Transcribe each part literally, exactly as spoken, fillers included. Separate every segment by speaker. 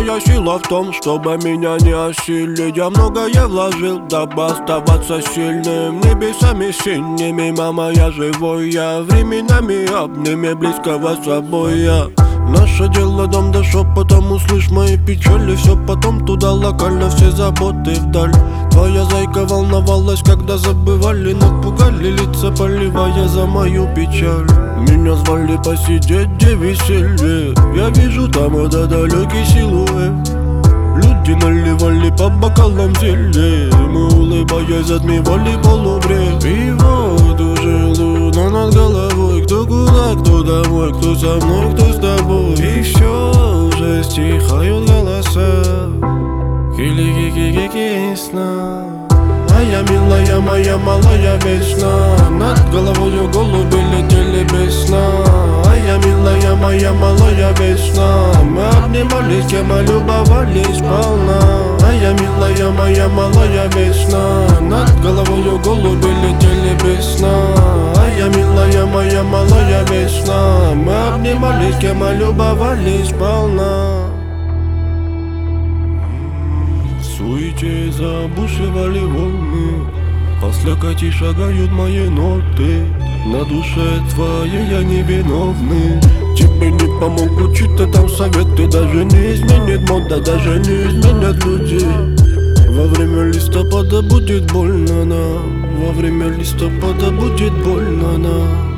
Speaker 1: Моя сила в том, чтобы меня не осилить. Я многое вложил, дабы оставаться сильным. Небесами синими, мама, я живой. Я временами обними близкого с собой я. Наше дело дом до шепотом, услышь мои печали. Все потом туда локально, все заботы вдаль. Твоя зайка волновалась, когда забывали. Напугали лица, поливая за мою печаль. Меня звали посидеть, где веселье. Я вижу там это далекий силуэт. Люди наливали по бокалам зелье. Мы, улыбаясь, затмевали полубред. И вот уже луна над головой. Кто куда, кто домой, кто со мной, кто с тобой. И все уже стихают голоса. Хили-ки-ки-ки сна. Моя милая, моя малая весна. Над головою голуби летели без сна. Моя милая, моя малая весна. Мы обнимались, тем любовались полна. Моя милая, моя малая весна. Над головою голуби летели без сна. Моя милая, моя малая весна. Мы обнимались, тем любовались полна. В суете забушевали волны. По слякоти шагают мои ноты. На душе твоей я невиновный. Тебе не помогут чьи-то там советы. Даже не изменит мода, даже не изменят люди. Во время листопада будет больно нам. Во время листопада будет больно нам.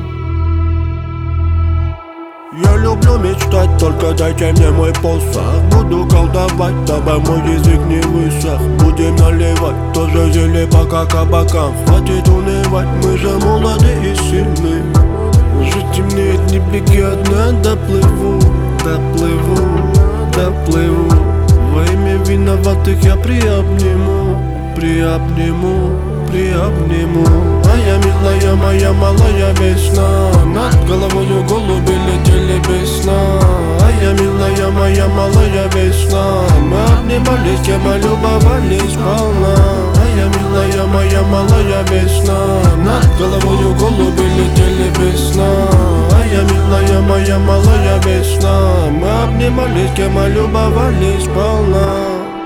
Speaker 1: Я люблю мечтать, только дайте мне мой посох. Буду колдовать, дабы мой язык не высох. Будем наливать тоже зелье по кабакам. Хватит унывать, мы же молоды и сильны. Уже темнеет, не беги одна, доплыву, доплыву, доплыву. Во имя виноватых я приобниму, приобниму, приобниму. Моя милая, моя малая весна. Над головою голуби летели без сна. Моя милая, моя малая весна. Мы обнимались, тем любовались полна. Моя милая, моя малая весна. Над головою голуби летели без сна. Моя милая, моя малая весна. Мы обнимались, тем любовались полна.